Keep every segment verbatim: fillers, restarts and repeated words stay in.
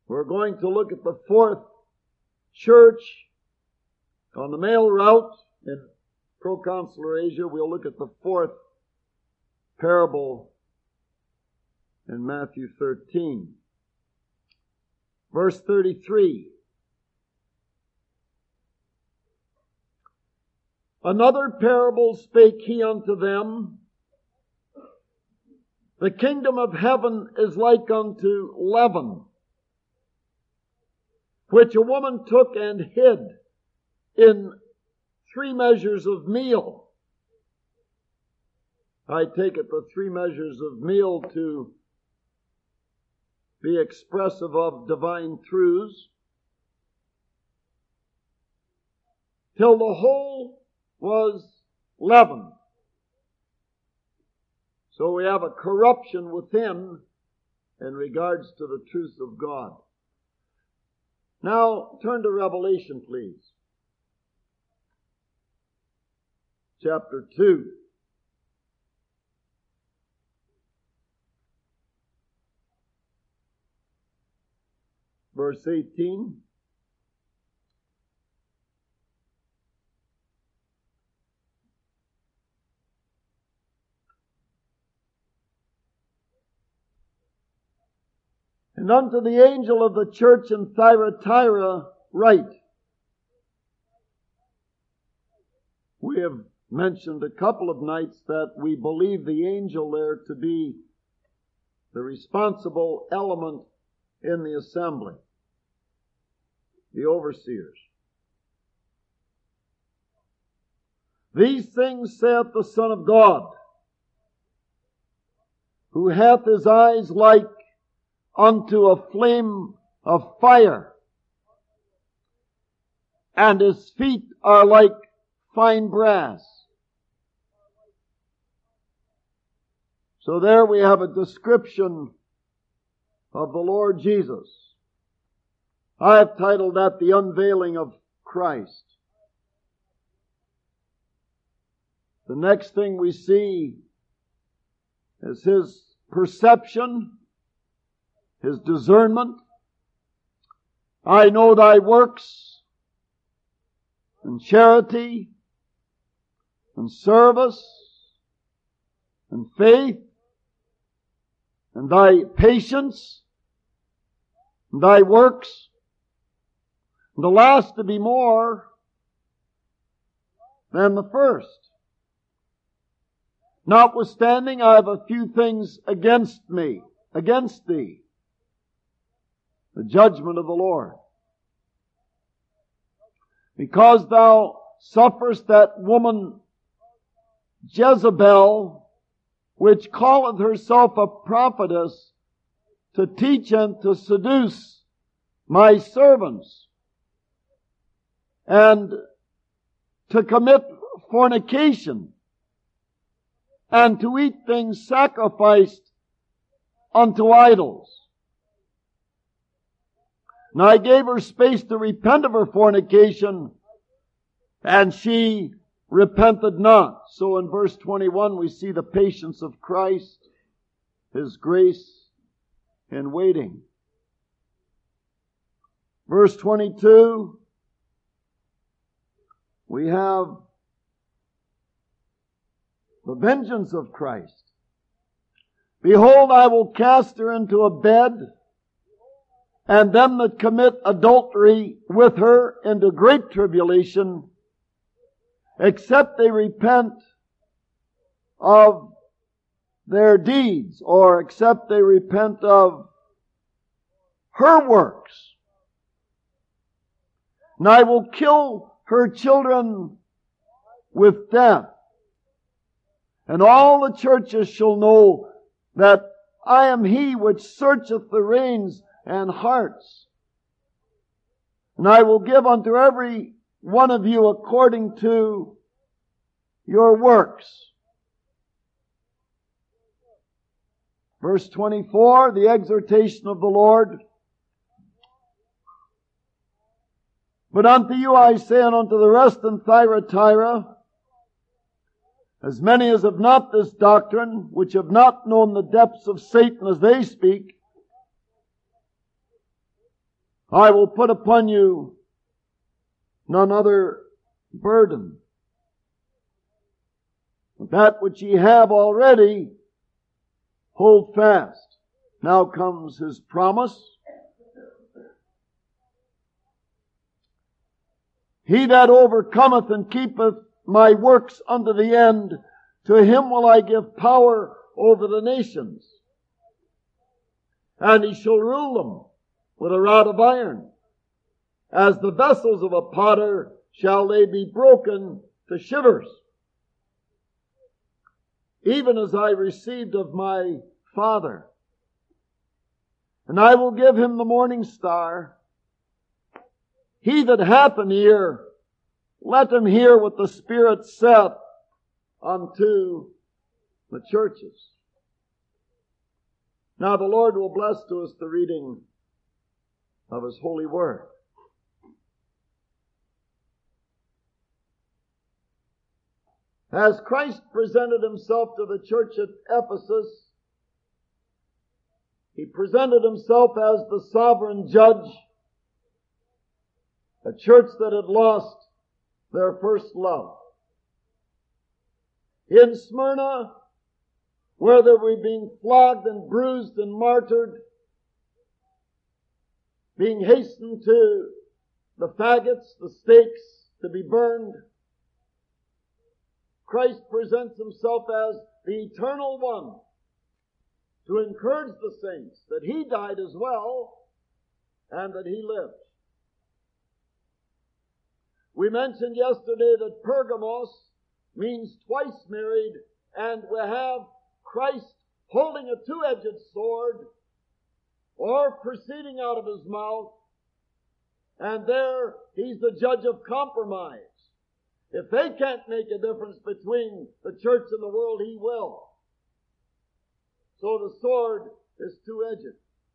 We're going to look at the fourth church on the mail route in Proconsular Asia. We'll look at the fourth parable in Matthew thirteen. Verse thirty-three. Another parable spake he unto them. The kingdom of heaven is like unto leaven, which a woman took and hid in three measures of meal. I take it the three measures of meal to be expressive of divine truths, till the whole was leavened. So we have a corruption within in regards to the truth of God. Now, turn to Revelation, please. Chapter two. Verse eighteen. And unto the angel of the church in Thyatira write. We have mentioned a couple of nights that we believe the angel there to be the responsible element in the assembly, the overseers. These things saith the Son of God, who hath his eyes like unto a flame of fire, and his feet are like fine brass. So there we have a description of the Lord Jesus. I have titled that The Unveiling of Christ. The next thing we see is his perception, his discernment. I know thy works, and charity, and service, and faith, and thy patience, and thy works, and the last to be more than the first. Notwithstanding, I have a few things against me, against thee. The judgment of the Lord. Because thou sufferest that woman Jezebel, which calleth herself a prophetess, to teach and to seduce my servants, and to commit fornication, and to eat things sacrificed unto idols. And I gave her space to repent of her fornication, and she repented not. So in verse twenty-one we see the patience of Christ, his grace in waiting. Verse twenty-two, we have the vengeance of Christ. Behold, I will cast her into a bed, and them that commit adultery with her into great tribulation, except they repent of their deeds, or except they repent of her works. And I will kill her children with death. And all the churches shall know that I am he which searcheth the reins and hearts. And I will give unto every one of you according to your works. Verse twenty-four, the exhortation of the Lord. But unto you I say, and unto the rest in Thyatira, as many as have not this doctrine, which have not known the depths of Satan as they speak, I will put upon you none other burden. That which ye have already, hold fast. Now comes his promise. He that overcometh and keepeth my works unto the end, to him will I give power over the nations. And he shall rule them with a rod of iron. As the vessels of a potter shall they be broken to shivers. Even as I received of my Father. And I will give him the morning star. He that hath an ear, let him hear what the Spirit saith unto the churches. Now the Lord will bless to us the reading of his holy word. As Christ presented himself to the church at Ephesus, he presented himself as the sovereign judge, a church that had lost their first love. In Smyrna, where they were being flogged and bruised and martyred, being hastened to the faggots, the stakes, to be burned, Christ presents himself as the eternal one to encourage the saints that he died as well and that he lived. We mentioned yesterday that Pergamos means twice married, and we have Christ holding a two-edged sword or proceeding out of his mouth, and there he's the judge of compromise. If they can't make a difference between the church and the world, he will. So the sword is two-edged.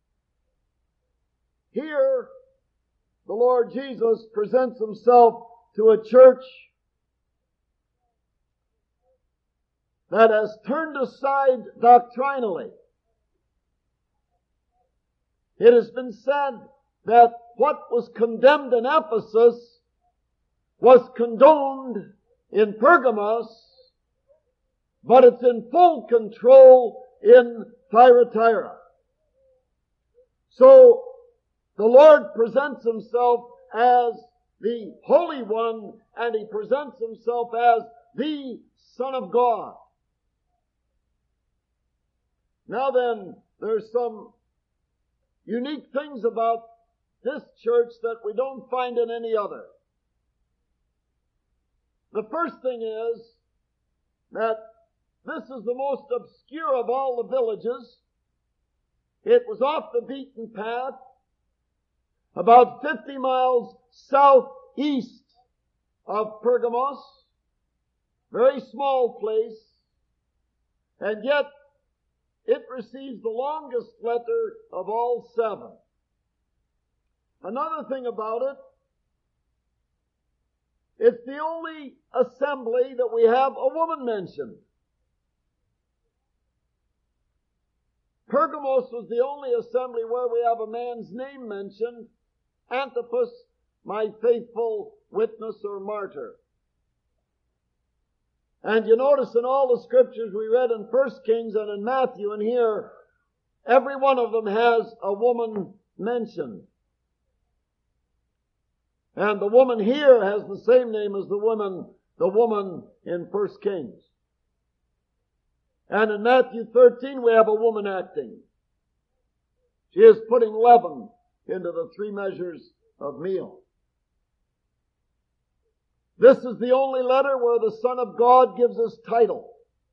Here, the Lord Jesus presents himself to a church that has turned aside doctrinally. It has been said that what was condemned in Ephesus was condoned in Pergamos, but it's in full control in Thyatira. So the Lord presents himself as the Holy One, and he presents himself as the Son of God. Now then, there's some unique things about this church that we don't find in any other. The first thing is that this is the most obscure of all the villages. It was off the beaten path, about fifty miles southeast of Pergamos. Very small place. And yet, it receives the longest letter of all seven. Another thing about it, it's the only assembly that we have a woman mentioned. Pergamos was the only assembly where we have a man's name mentioned, Antipas, my faithful witness or martyr. And you notice in all the scriptures we read in First Kings and in Matthew and here, every one of them has a woman mentioned. And the woman here has the same name as the woman, the woman in First Kings. And in Matthew thirteen we have a woman acting. She is putting leaven into the three measures of meal. This is the only letter where the Son of God gives his title.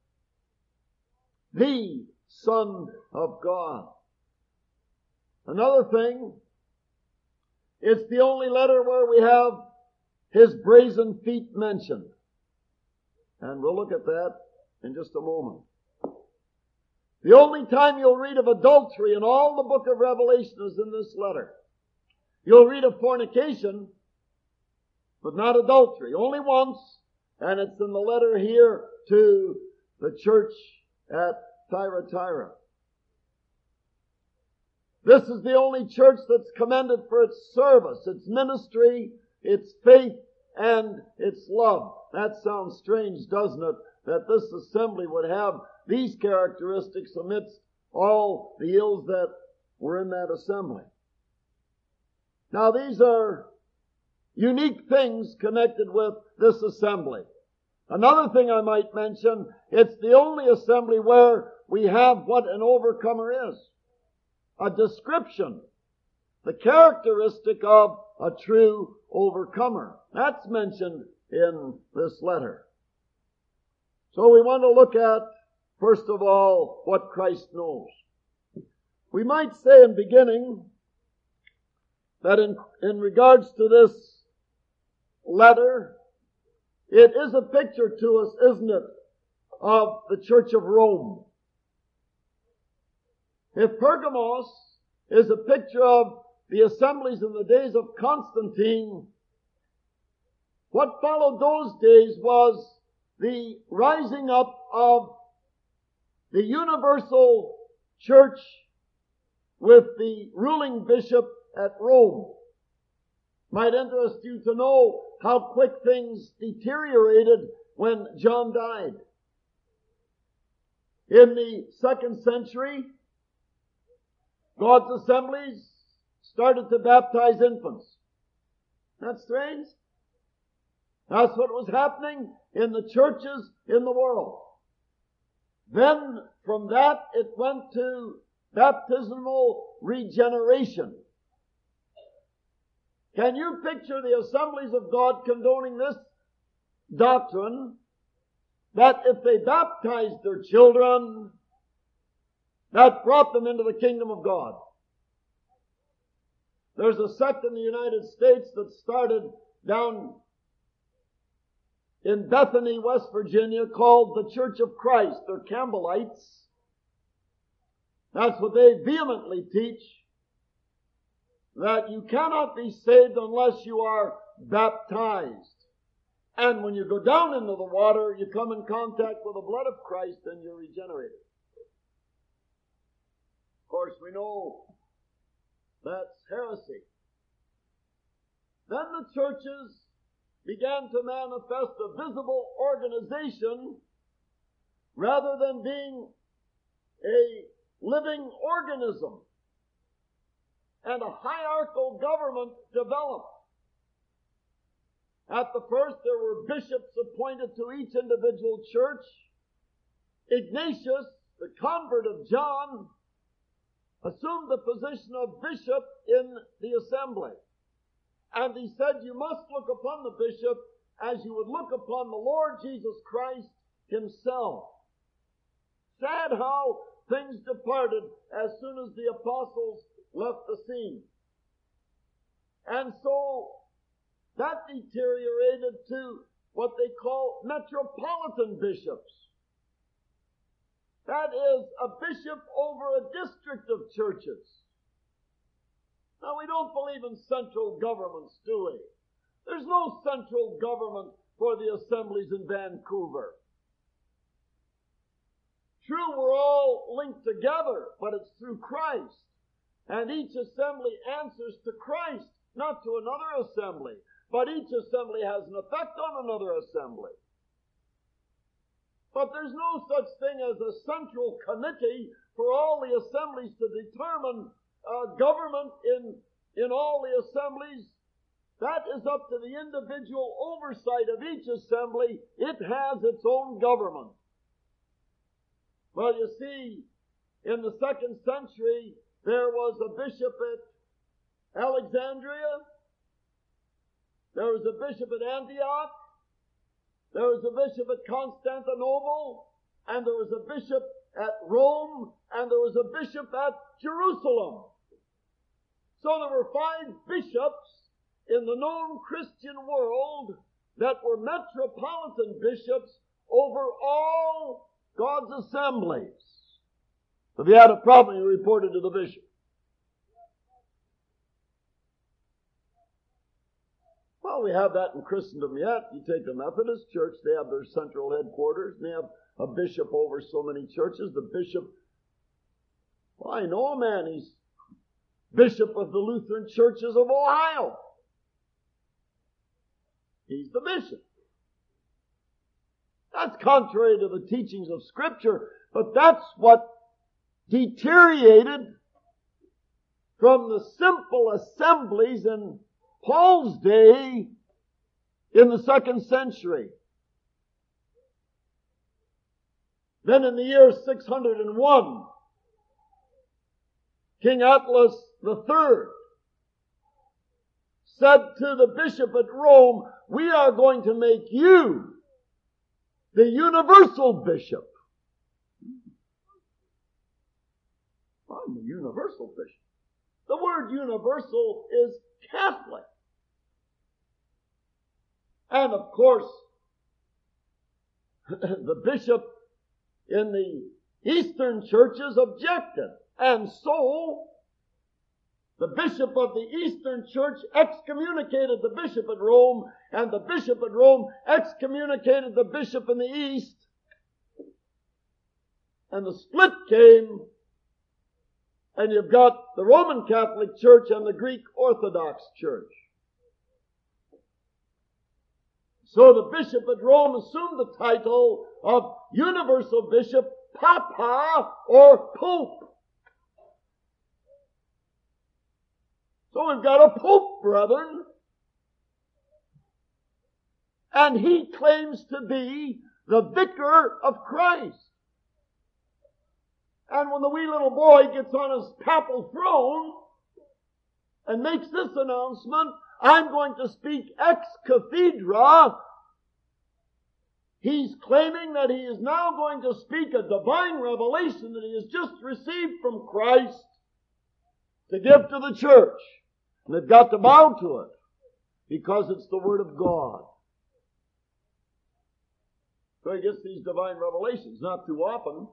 The Son of God. Another thing, it's the only letter where we have his brazen feet mentioned. And we'll look at that in just a moment. The only time you'll read of adultery in all the book of Revelation is in this letter. You'll read of fornication, but not adultery. Only once, and it's in the letter here to the church at Thyatira. This is the only church that's commended for its service, its ministry, its faith, and its love. That sounds strange, doesn't it? That this assembly would have these characteristics amidst all the ills that were in that assembly. Now these are unique things connected with this assembly. Another thing I might mention, it's the only assembly where we have what an overcomer is. A description, the characteristic of a true overcomer. That's mentioned in this letter. So we want to look at, first of all, what Christ knows. We might say in beginning that in, in regards to this letter, it is a picture to us, isn't it, of the Church of Rome. If Pergamos is a picture of the assemblies in the days of Constantine, what followed those days was the rising up of the universal church with the ruling bishop at Rome. Might interest you to know how quick things deteriorated when John died. In the second century, God's assemblies started to baptize infants. That's strange. That's what was happening in the churches in the world. Then from that it went to baptismal regeneration. Can you picture the assemblies of God condoning this doctrine, that if they baptized their children, that brought them into the kingdom of God? There's a sect in the United States that started down in Bethany, West Virginia, called the Church of Christ. They're Campbellites. That's what they vehemently teach, that you cannot be saved unless you are baptized. And when you go down into the water, you come in contact with the blood of Christ and you're regenerated. Of course, we know that's heresy. Then the churches began to manifest a visible organization rather than being a living organism. And a hierarchical government developed. At the first, there were bishops appointed to each individual church. Ignatius, the convert of John, assumed the position of bishop in the assembly. And he said, you must look upon the bishop as you would look upon the Lord Jesus Christ himself. Sad how things departed as soon as the apostles left the scene. And so that deteriorated to what they call metropolitan bishops. That is a bishop over a district of churches. Now, we don't believe in central governments, do we? There's no central government for the assemblies in Vancouver. True, we're all linked together, but it's through Christ. And each assembly answers to Christ, not to another assembly. But each assembly has an effect on another assembly. But there's no such thing as a central committee for all the assemblies to determine uh, government in, in all the assemblies. That is up to the individual oversight of each assembly. It has its own government. Well, you see, in the second century, there was a bishop at Alexandria. There was a bishop at Antioch. There was a bishop at Constantinople. And there was a bishop at Rome. And there was a bishop at Jerusalem. So there were five bishops in the known Christian world that were metropolitan bishops over all God's assemblies. If you had a problem, you reported to the bishop. Well, we have that in Christendom yet. You take the Methodist Church, they have their central headquarters, and they have a bishop over so many churches. The bishop, well, I know a man, he's bishop of the Lutheran Churches of Ohio. He's the bishop. That's contrary to the teachings of Scripture, but that's what deteriorated from the simple assemblies in Paul's day in the second century. Then in the year six hundred one, King Attalus the third said to the bishop at Rome, "We are going to make you the universal bishop." I'm the universal bishop. The word universal is Catholic. And of course, the bishop in the Eastern churches objected. And so, the bishop of the Eastern church excommunicated the bishop at Rome, and the bishop at Rome excommunicated the bishop in the East. And the split came, and you've got the Roman Catholic Church and the Greek Orthodox Church. So the bishop at Rome assumed the title of universal bishop, Papa, or Pope. So we've got a Pope, brethren. And he claims to be the vicar of Christ. And when the wee little boy gets on his papal throne and makes this announcement, "I'm going to speak ex cathedra," he's claiming that he is now going to speak a divine revelation that he has just received from Christ to give to the church. And they've got to bow to it because it's the Word of God. So he gets these divine revelations, not too often.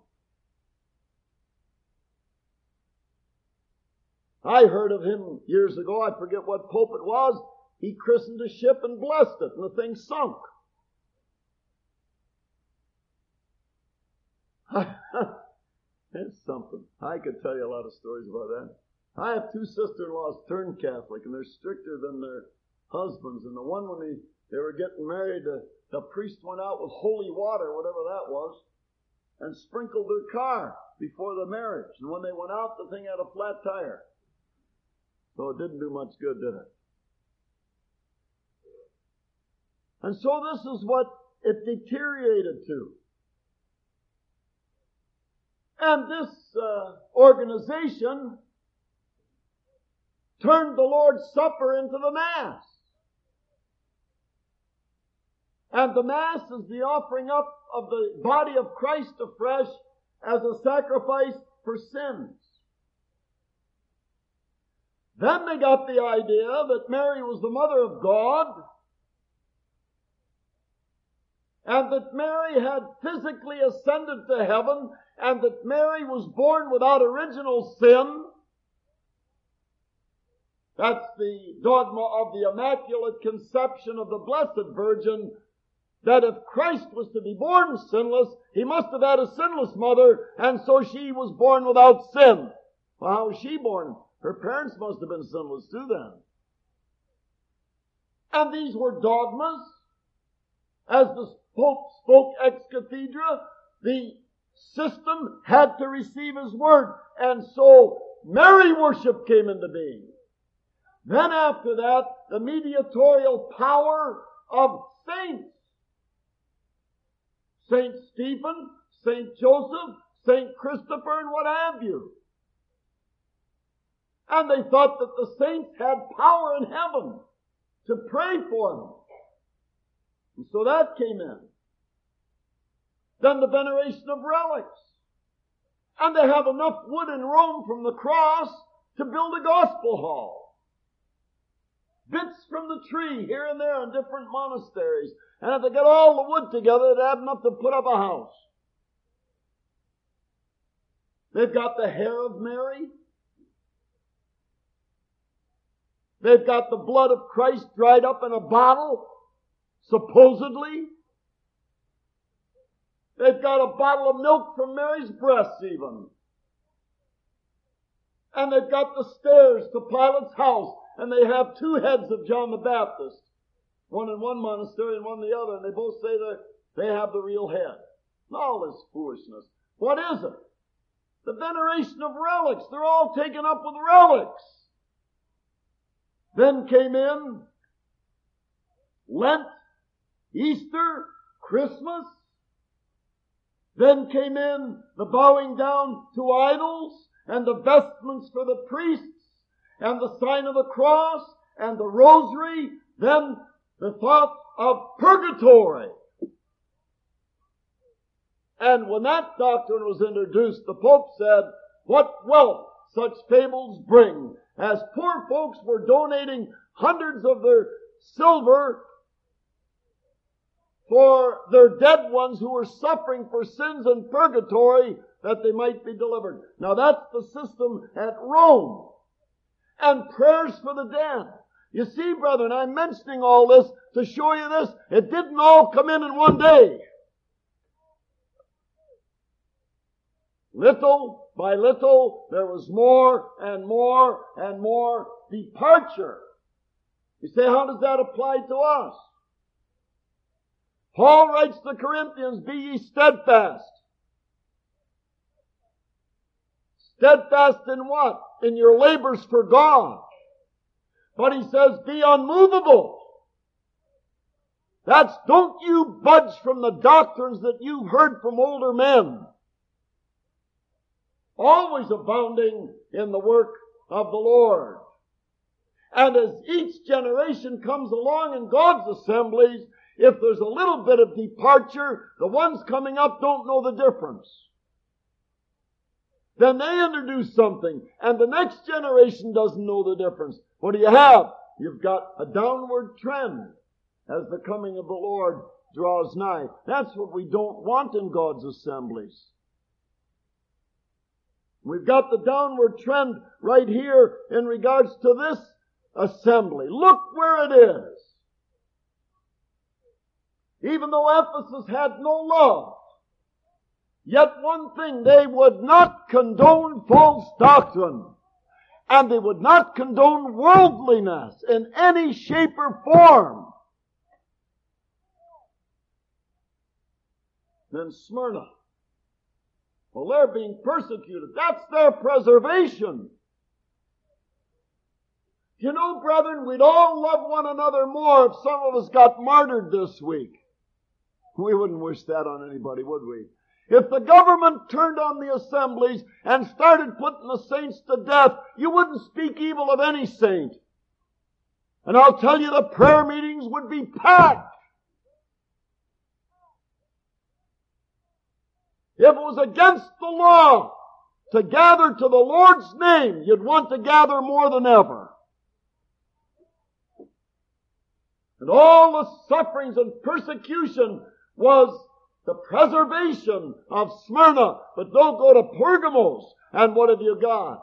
I heard of him years ago, I forget what pope it was, he christened a ship and blessed it, and the thing sunk. It's something. I could tell you a lot of stories about that. I have two sister-in-laws turned Catholic, and they're stricter than their husbands. And the one, when they, they were getting married, the, the priest went out with holy water, whatever that was, and sprinkled their car before the marriage. And when they went out, the thing had a flat tire. So it didn't do much good, did it? And so this is what it deteriorated to. And this uh, organization turned the Lord's Supper into the Mass. And the Mass is the offering up of the body of Christ afresh as a sacrifice for sins. Then they got the idea that Mary was the mother of God, and that Mary had physically ascended to heaven, and that Mary was born without original sin. That's the dogma of the Immaculate Conception of the Blessed Virgin, that if Christ was to be born sinless, he must have had a sinless mother, and so she was born without sin. Well, how was she born? Her parents must have been sinless too then. And these were dogmas. As the Pope spoke ex cathedra, the system had to receive his word. And so Mary worship came into being. Then after that, the mediatorial power of saints. Saint Stephen, Saint Joseph, Saint Christopher, and what have you. And they thought that the saints had power in heaven to pray for them. And so that came in. Then the veneration of relics. And they have enough wood in Rome from the cross to build a gospel hall. Bits from the tree here and there in different monasteries. And if they get all the wood together, they'd have enough to put up a house. They've got the hair of Mary. They've got the blood of Christ dried up in a bottle, supposedly. They've got a bottle of milk from Mary's breasts even. And they've got the stairs to Pilate's house, and they have two heads of John the Baptist. One in one monastery and one in the other, and they both say that they have the real head. All this foolishness. What is it? The veneration of relics. They're all taken up with relics. Then came in Lent, Easter, Christmas. Then came in the bowing down to idols and the vestments for the priests and the sign of the cross and the rosary. Then the thought of purgatory. And when that doctrine was introduced, the Pope said, what wealth such fables bring. As poor folks were donating hundreds of their silver for their dead ones who were suffering for sins in purgatory, that they might be delivered. Now that's the system at Rome. And prayers for the dead. You see, brethren, I'm mentioning all this to show you this. It didn't all come in in one day. Little by little, there was more and more and more departure. You say, how does that apply to us? Paul writes to Corinthians, be ye steadfast. Steadfast in what? In your labors for God. But he says, be unmovable. That's, don't you budge from the doctrines that you've heard from older men. Always abounding in the work of the Lord. And as each generation comes along in God's assemblies, if there's a little bit of departure, the ones coming up don't know the difference. Then they introduce something, and the next generation doesn't know the difference. What do you have? You've got a downward trend as the coming of the Lord draws nigh. That's what we don't want in God's assemblies. We've got the downward trend right here in regards to this assembly. Look where it is. Even though Ephesus had no love, yet one thing, they would not condone false doctrine. And they would not condone worldliness in any shape or form. Then Smyrna. Well, they're being persecuted. That's their preservation. You know, brethren, we'd all love one another more if some of us got martyred this week. We wouldn't wish that on anybody, would we? If the government turned on the assemblies and started putting the saints to death, you wouldn't speak evil of any saint. And I'll tell you, the prayer meetings would be packed. If it was against the law to gather to the Lord's name, you'd want to gather more than ever. And all the sufferings and persecution was the preservation of Smyrna. But don't go to Pergamos, and what have you got?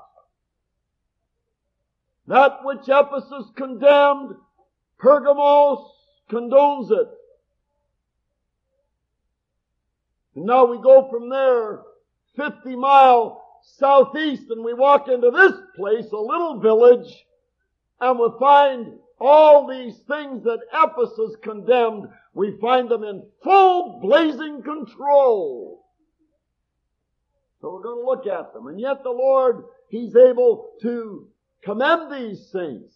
That which Ephesus condemned, Pergamos condones it. And now we go from there fifty mile southeast and we walk into this place, a little village, and we find all these things that Ephesus condemned, we find them in full blazing control. So we're going to look at them. And yet the Lord, He's able to commend these saints.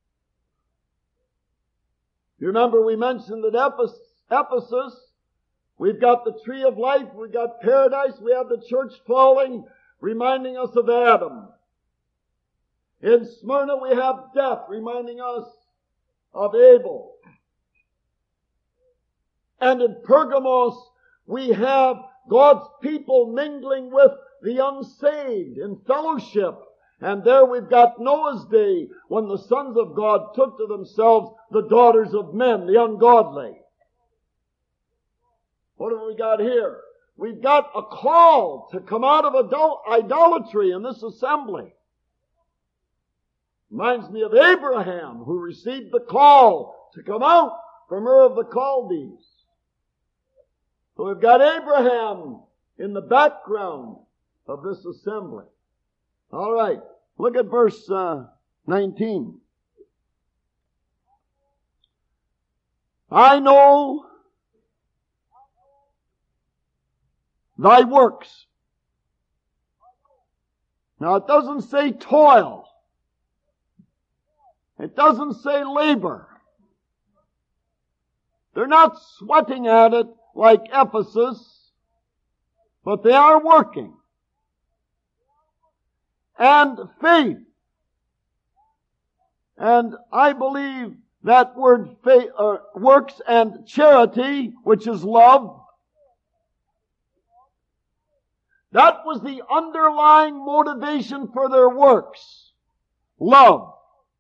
You remember we mentioned that Ephesus, Ephesus we've got the tree of life, we've got paradise, we have the church falling, reminding us of Adam. In Smyrna we have death, reminding us of Abel. And in Pergamos we have God's people mingling with the unsaved in fellowship. And there we've got Noah's day, when the sons of God took to themselves the daughters of men, the ungodly. What have we got here? We've got a call to come out of idol- idolatry in this assembly. Reminds me of Abraham, who received the call to come out from Ur of the Chaldees. So we've got Abraham in the background of this assembly. All right. Look at verse uh, nineteen. I know thy works. Now it doesn't say toil. It doesn't say labor. They're not sweating at it like Ephesus, but they are working. And faith. And I believe that word faith, uh, works and charity, which is love, that was the underlying motivation for their works. Love.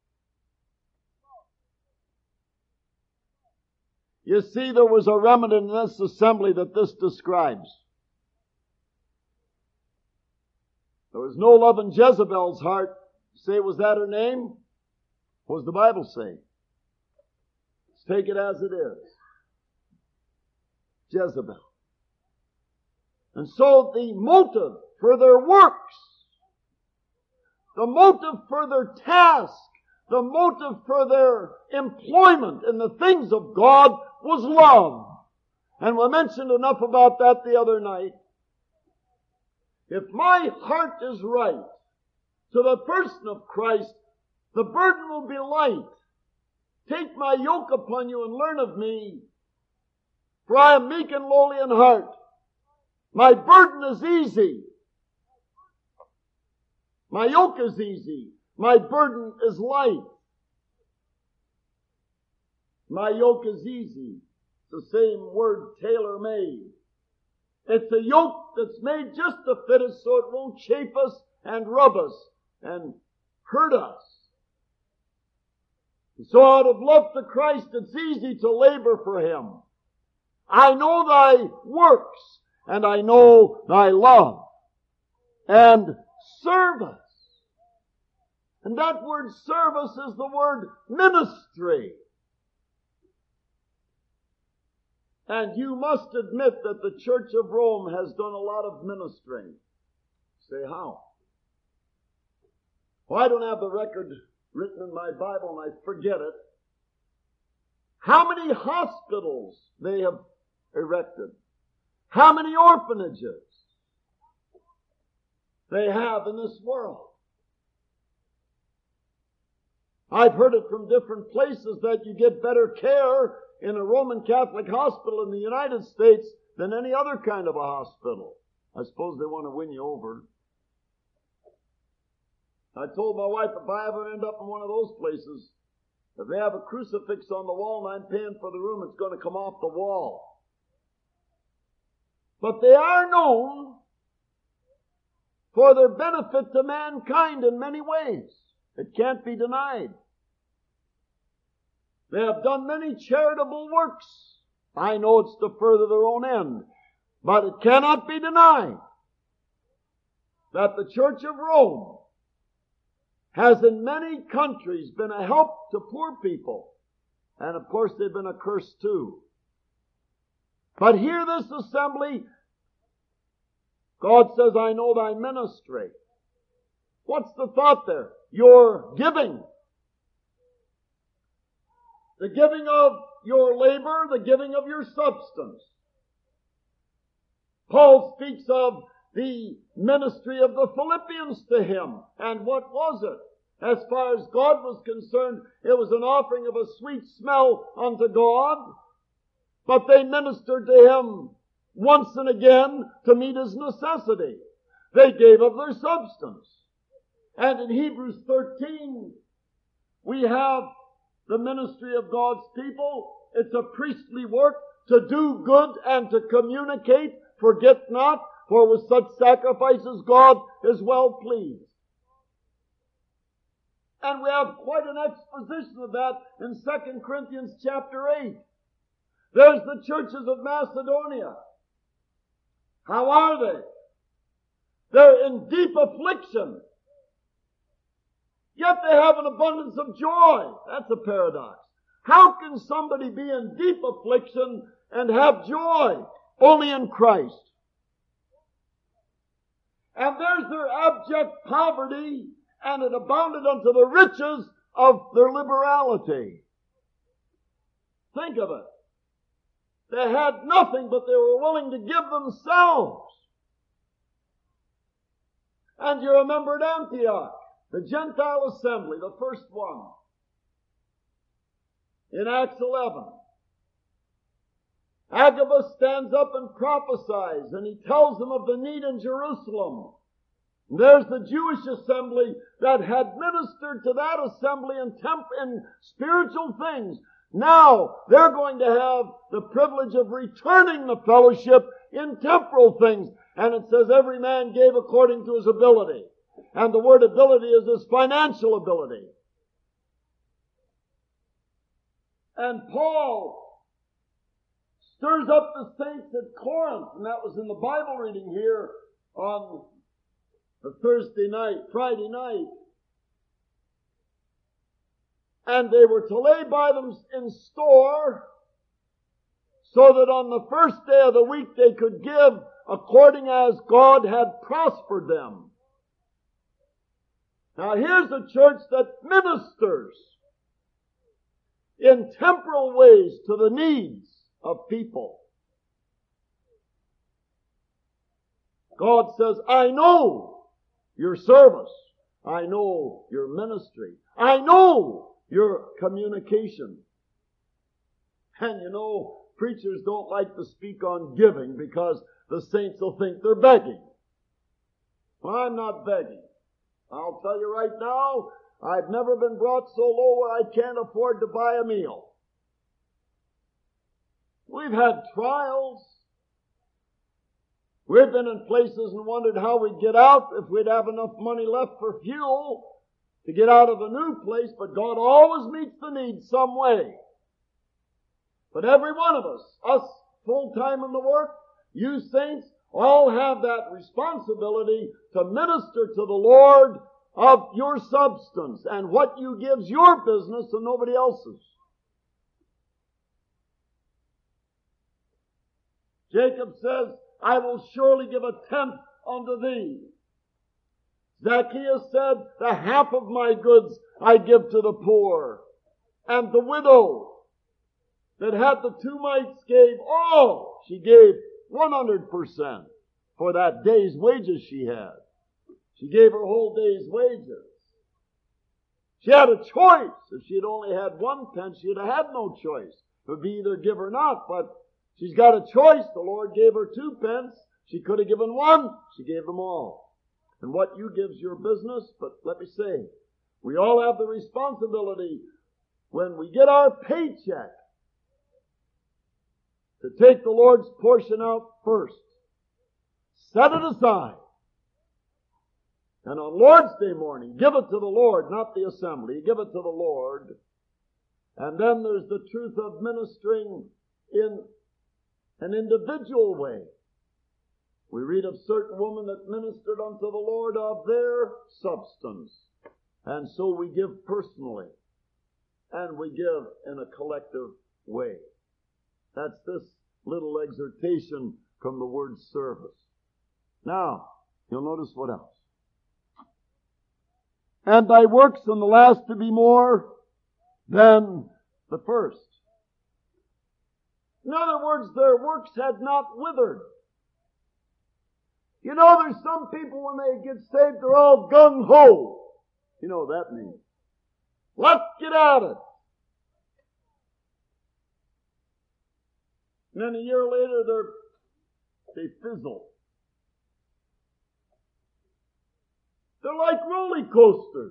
You see, there was a remnant in this assembly that this describes. There was no love in Jezebel's heart. Say, was that her name? What does the Bible say? Let's take it as it is. Jezebel. And so the motive for their works, the motive for their task, the motive for their employment in the things of God was love. And we mentioned enough about that the other night. If my heart is right to the person of Christ, the burden will be light. Take my yoke upon you and learn of me, for I am meek and lowly in heart. My burden is easy. My yoke is easy. My burden is light. My yoke is easy. It's the same word, tailor-made. It's a yoke that's made just to fit us so it won't chafe us and rub us and hurt us. And so out of love to Christ, it's easy to labor for Him. I know thy works, and I know thy love and service. And that word service is the word ministry. And you must admit that the Church of Rome has done a lot of ministering. Say, how? Well, I don't have the record written in my Bible and I forget it. How many hospitals they have erected? How many orphanages they have in this world? I've heard it from different places that you get better care in a Roman Catholic hospital in the United States than any other kind of a hospital. I suppose they want to win you over. I told my wife, if I ever end up in one of those places, if they have a crucifix on the wall and I'm paying for the room, it's going to come off the wall. But they are known for their benefit to mankind in many ways. It can't be denied. They have done many charitable works. I know it's to further their own end. But it cannot be denied that the Church of Rome has in many countries been a help to poor people. And of course they've been a curse too. But here this assembly, God says, I know thy ministry. What's the thought there? Your giving. The giving of your labor, the giving of your substance. Paul speaks of the ministry of the Philippians to him. And what was it? As far as God was concerned, it was an offering of a sweet smell unto God. But they ministered to him once and again to meet his necessity. They gave of their substance. And in Hebrews thirteen, we have the ministry of God's people. It's a priestly work to do good and to communicate. Forget not, for with such sacrifices God is well pleased. And we have quite an exposition of that in Second Corinthians chapter eight. There's the churches of Macedonia. How are they? They're in deep affliction. Yet they have an abundance of joy. That's a paradox. How can somebody be in deep affliction and have joy? Only in Christ. And there's their abject poverty and it abounded unto the riches of their liberality. Think of it. They had nothing, but they were willing to give themselves. And you remember at Antioch, the Gentile assembly, the first one, in Acts eleven. Agabus stands up and prophesies, and he tells them of the need in Jerusalem. There's the Jewish assembly that had ministered to that assembly in, temp- in spiritual things. Now they're going to have the privilege of returning the fellowship in temporal things. And it says every man gave according to his ability. And the word ability is his financial ability. And Paul stirs up the saints at Corinth, and that was in the Bible reading here on the Thursday night, Friday night. And they were to lay by them in store so that on the first day of the week they could give according as God had prospered them. Now here's a church that ministers in temporal ways to the needs of people. God says, I know your service. I know your ministry. I know your communication. And you know, preachers don't like to speak on giving because the saints will think they're begging. Well, I'm not begging. I'll tell you right now, I've never been brought so low where I can't afford to buy a meal. We've had trials. We've been in places and wondered how we'd get out, if we'd have enough money left for fuel to get out of a new place, but God always meets the need some way. But every one of us, us full-time in the work, you saints, all have that responsibility to minister to the Lord of your substance, and what you give's your business and nobody else's. Jacob says, I will surely give a tenth unto thee. Zacchaeus said, the half of my goods I give to the poor. And the widow that had the two mites gave all. She gave one hundred percent for that day's wages she had. She gave her whole day's wages. She had a choice. If she had only had one pence, she'd have had no choice. It would be either give or not, but she's got a choice. The Lord gave her two pence. She could have given one. She gave them all. And what you give's your business, but let me say, we all have the responsibility when we get our paycheck to take the Lord's portion out first. Set it aside. And on Lord's Day morning, give it to the Lord, not the assembly. Give it to the Lord. And then there's the truth of ministering in an individual way. We read of certain women that ministered unto the Lord of their substance. And so we give personally. And we give in a collective way. That's this little exhortation from the word service. Now, you'll notice what else. And thy works in the last to be more than the first. In other words, their works had not withered. You know, there's some people when they get saved, they're all gung-ho. You know what that means. Let's get at it. And then a year later, they're, they fizzle. They're like roller coasters.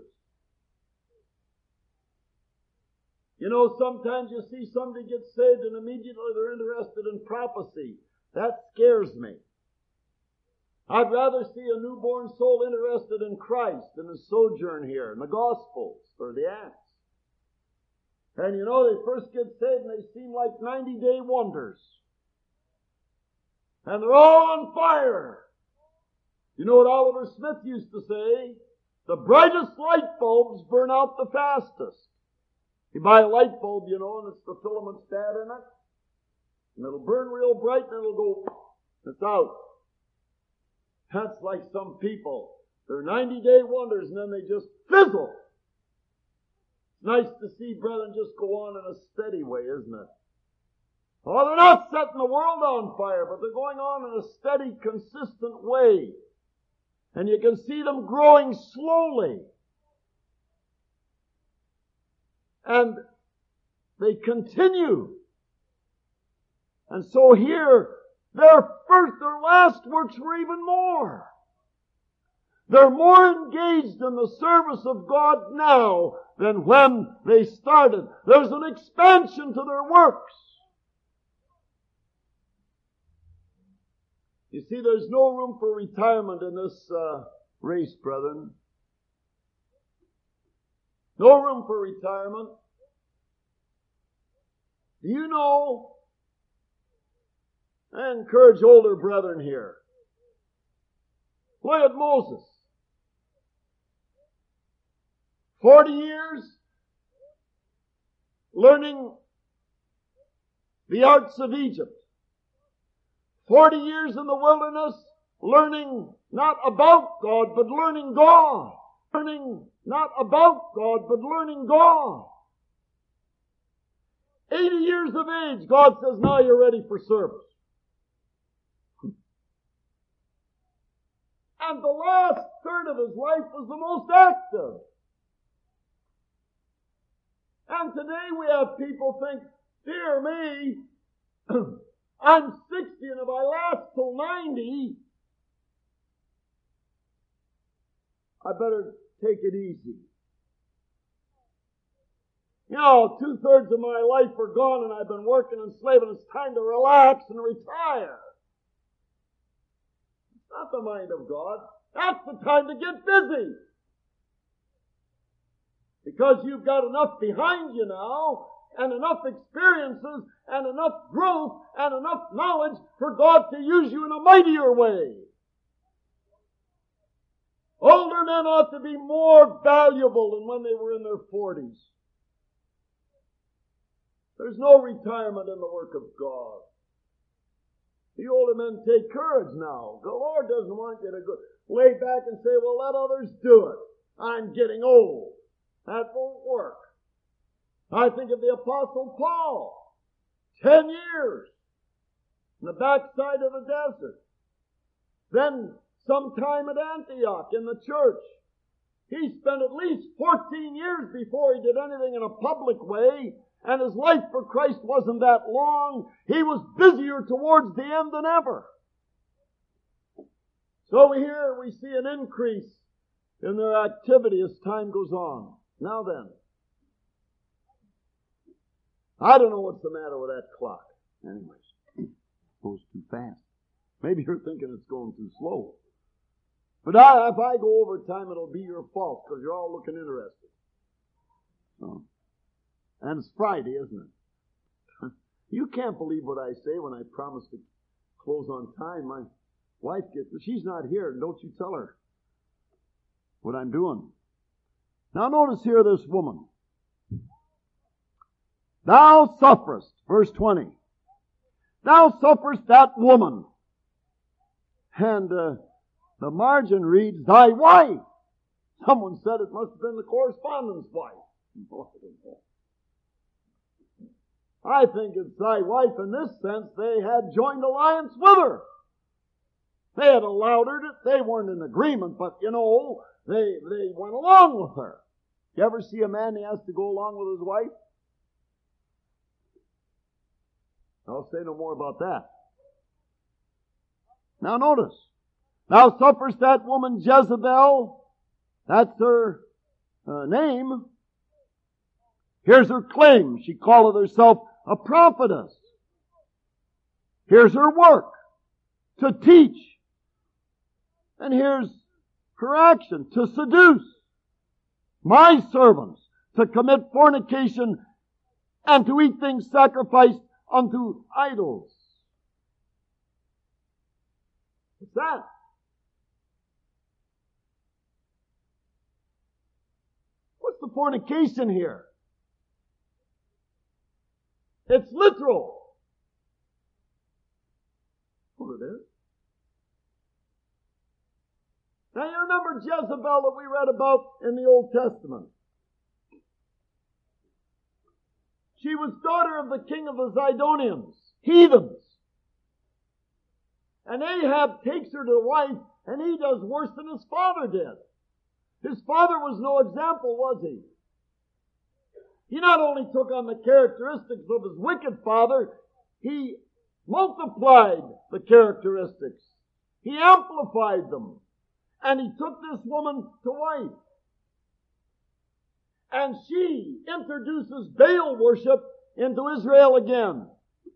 You know, sometimes you see somebody get saved and immediately they're interested in prophecy. That scares me. I'd rather see a newborn soul interested in Christ than his sojourn here, in the Gospels or the Acts. And you know, they first get saved and they seem like ninety-day wonders. And they're all on fire. You know what Oliver Smith used to say? The brightest light bulbs burn out the fastest. You buy a light bulb, you know, and it's the filament's bad in it. And it'll burn real bright and it'll go, it's out. That's like some people. They're ninety-day wonders, and then they just fizzle. It's nice to see brethren just go on in a steady way, isn't it? Oh, they're not setting the world on fire, but they're going on in a steady, consistent way. And you can see them growing slowly. And they continue. And so here, their first, their last works were even more. They're more engaged in the service of God now than when they started. There's an expansion to their works. You see, there's no room for retirement in this uh, race, brethren. No room for retirement. Do you know, I encourage older brethren here. Look at Moses. Forty years learning the arts of Egypt. Forty years in the wilderness learning not about God, but learning God. Learning not about God, but learning God. Eighty years of age, God says, now you're ready for service. And the last third of his life was the most active. And today we have people think, dear me, I'm sixty and if I last till ninety, I better take it easy. You know, two-thirds of my life are gone and I've been working and slaving. It's time to relax and retire. It's not the mind of God. That's the time to get busy. Because you've got enough behind you now, and enough experiences, and enough growth, and enough knowledge for God to use you in a mightier way. Older men ought to be more valuable than when they were in their forties. There's no retirement in the work of God. The older men take courage now. The Lord doesn't want you to go lay back and say, well, let others do it. I'm getting old. That won't work. I think of the Apostle Paul. Ten years in the backside of the desert. Then some time at Antioch in the church. He spent at least fourteen years before he did anything in a public way. And his life for Christ wasn't that long. He was busier towards the end than ever. So here we see an increase in their activity as time goes on. Now then, I don't know what's the matter with that clock. Anyways, it goes too fast. Maybe you're thinking it's going too slow. But I, if I go over time, it'll be your fault because you're all looking interested. So, and it's Friday, isn't it? You can't believe what I say when I promise to close on time. My wife gets, she's not here, and don't you tell her what I'm doing. Now notice here this woman. Thou sufferest, verse twenty. Thou sufferest that woman. And uh, the margin reads, thy wife. Someone said it must have been the correspondent's wife. I think it's thy wife in this sense. They had joined alliance with her. They had allowed her to, they weren't in agreement, but you know, they, they went along with her. You ever see a man, he has to go along with his wife? I'll say no more about that. Now notice, thou sufferest that woman Jezebel, that's her uh, name. Here's her claim. She calleth herself a prophetess. Here's her work, to teach. And here's her action, to seduce my servants, to commit fornication, and to eat things sacrificed unto idols. What's that? What's the fornication here? It's literal. Well, it is. Now you remember Jezebel that we read about in the Old Testament. She was daughter of the king of the Zidonians, heathens. And Ahab takes her to wife, and he does worse than his father did. His father was no example, was he? He not only took on the characteristics of his wicked father, he multiplied the characteristics. He amplified them. And he took this woman to wife. And she introduces Baal worship into Israel again.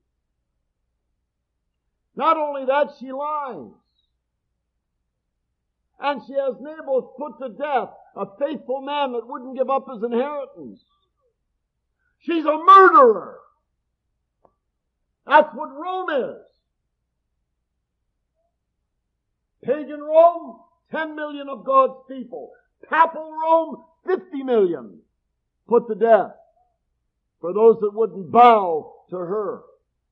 Not only that, she lies. And she has Naboth put to death, a faithful man that wouldn't give up his inheritance. She's a murderer. That's what Rome is. Pagan Rome, ten million of God's people. Papal Rome, fifty million put to death for those that wouldn't bow to her.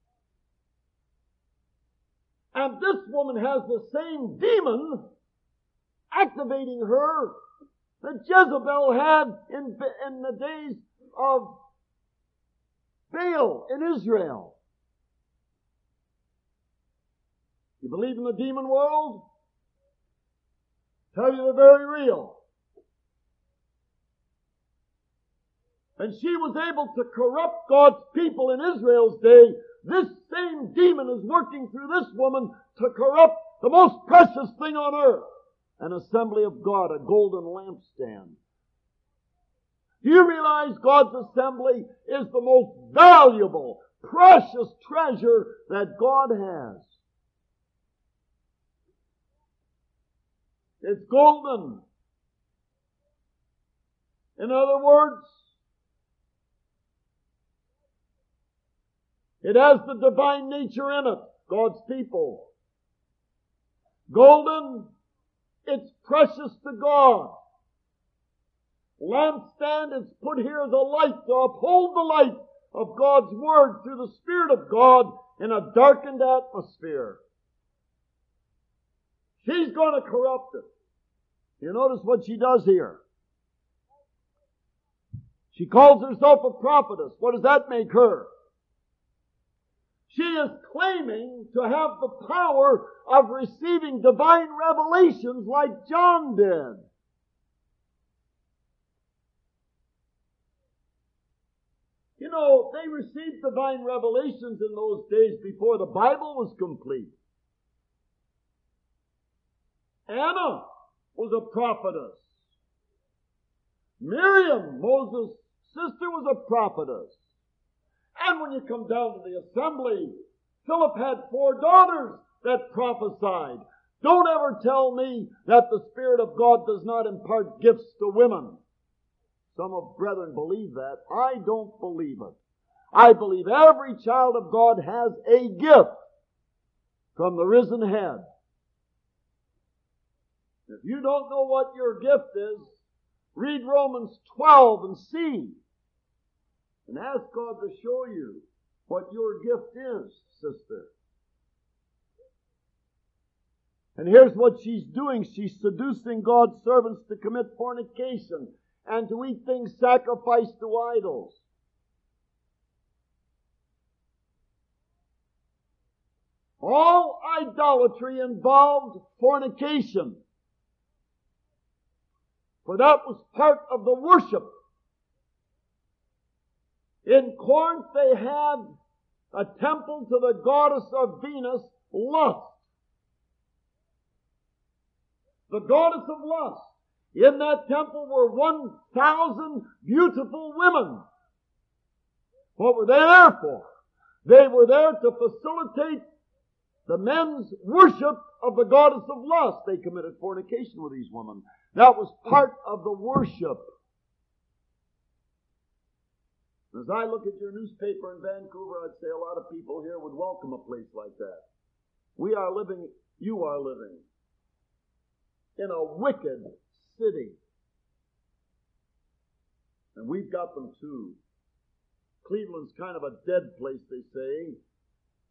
And this woman has the same demon activating her that Jezebel had in, in the days of Baal in Israel. You believe in the demon world? Tell you they're very real. And she was able to corrupt God's people in Israel's day. This same demon is working through this woman to corrupt the most precious thing on earth, an assembly of God, a golden lampstand. Do you realize God's assembly is the most valuable, precious treasure that God has? It's golden. In other words, it has the divine nature in it, God's people. Golden, it's precious to God. Lampstand is put here as a light to uphold the light of God's Word through the Spirit of God in a darkened atmosphere. She's going to corrupt it. You notice what she does here. She calls herself a prophetess. What does that make her? She is claiming to have the power of receiving divine revelations like John did. You know, they received divine revelations in those days before the Bible was complete. Anna was a prophetess. Miriam, Moses' sister, was a prophetess. And when you come down to the assembly, Philip had four daughters that prophesied. Don't ever tell me that the Spirit of God does not impart gifts to women. Some of brethren believe that. I don't believe it. I believe every child of God has a gift from the risen head. If you don't know what your gift is, read Romans twelve and see. And ask God to show you what your gift is, sister. And here's what she's doing. She's seducing God's servants to commit fornication and to eat things sacrificed to idols. All idolatry involved fornication. For that was part of the worship. In Corinth they had a temple to the goddess of Venus, Lust. The goddess of lust. In that temple were one thousand beautiful women. What were they there for? They were there to facilitate the men's worship of the goddess of lust. They committed fornication with these women. That was part of the worship. As I look at your newspaper in Vancouver, I'd say a lot of people here would welcome a place like that. We are living, you are living, in a wicked city. And we've got them too. Cleveland's kind of a dead place, they say.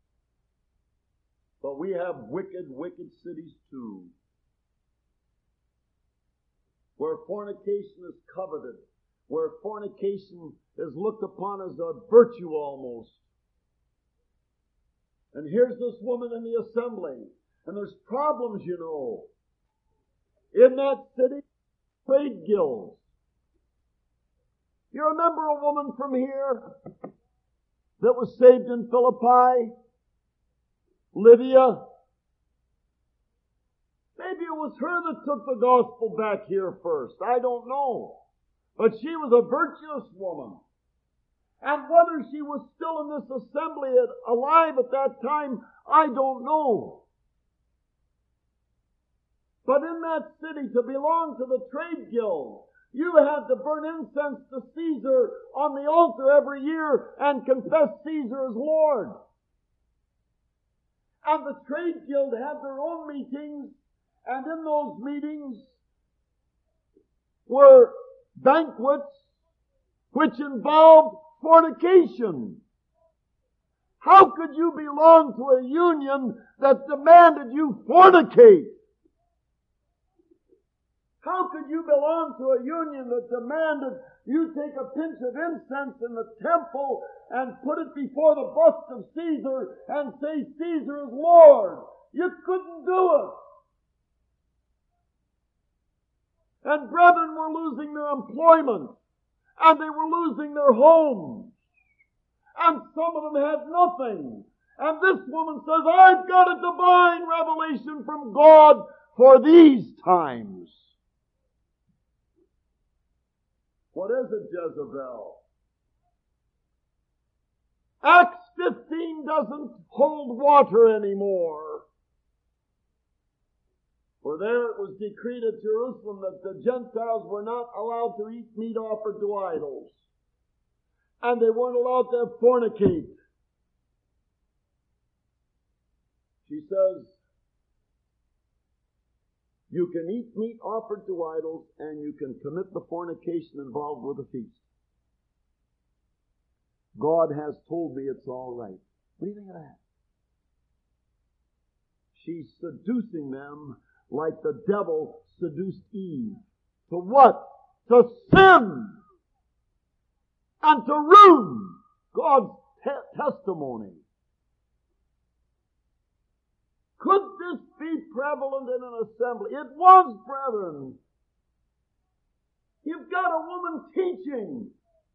But we have wicked, wicked cities too. where fornication is coveted, where fornication is looked upon as a virtue almost. And here's this woman in the assembly, and there's problems, you know. In that city, trade guilds. You remember a woman from here that was saved in Philippi? Lydia? Maybe it was her that took the gospel back here first. I don't know. But she was a virtuous woman. And whether she was still in this assembly alive at that time, I don't know. But in that city, to belong to the trade guild, you had to burn incense to Caesar on the altar every year and confess Caesar as Lord. And the trade guild had their own meetings, and in those meetings were banquets which involved fornication. How could you belong to a union that demanded you fornicate? How could you belong to a union that demanded you take a pinch of incense in the temple and put it before the bust of Caesar and say Caesar is Lord? You couldn't do it. And brethren were losing their employment, and they were losing their homes, and some of them had nothing. And this woman says, I've got a divine revelation from God for these times. What is it, Jezebel? Acts fifteen doesn't hold water anymore. For there it was decreed at Jerusalem that the Gentiles were not allowed to eat meat offered to idols. And they weren't allowed to fornicate. She says, you can eat meat offered to idols, and you can commit the fornication involved with a feast. God has told me it's all right. What do you think of that? She's seducing them like the devil seduced Eve. To what? To sin! And to ruin God's te- testimony. Could this be prevalent in an assembly? It was, brethren. You've got a woman teaching.